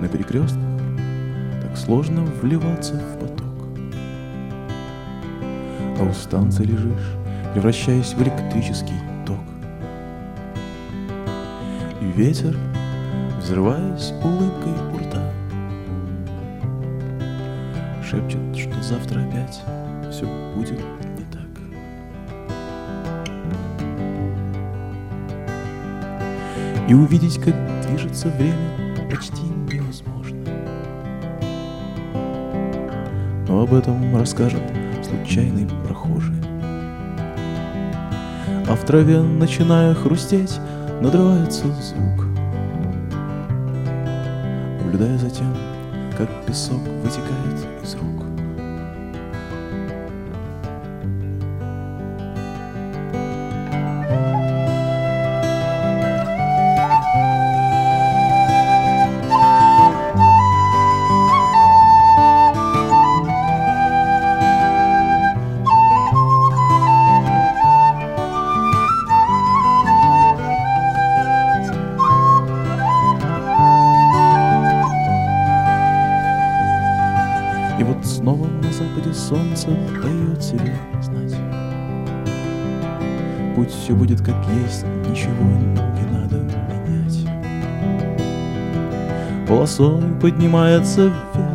перекрестках так сложно вливаться в поток. А у станции лежишь, превращаясь в электрический ток. И ветер, взрываясь улыбкой у рта, шепчет, что завтра опять все будет не так. И увидеть, как движется время, почти невозможно. Но об этом расскажет случайный прохожий. А в траве, начиная хрустеть, надрывается звук, наблюдая за тем, как песок вытекает из рук. И вот снова на западе солнце дает себе знать. Пусть все будет как есть, ничего не надо менять. Полосой поднимается вверх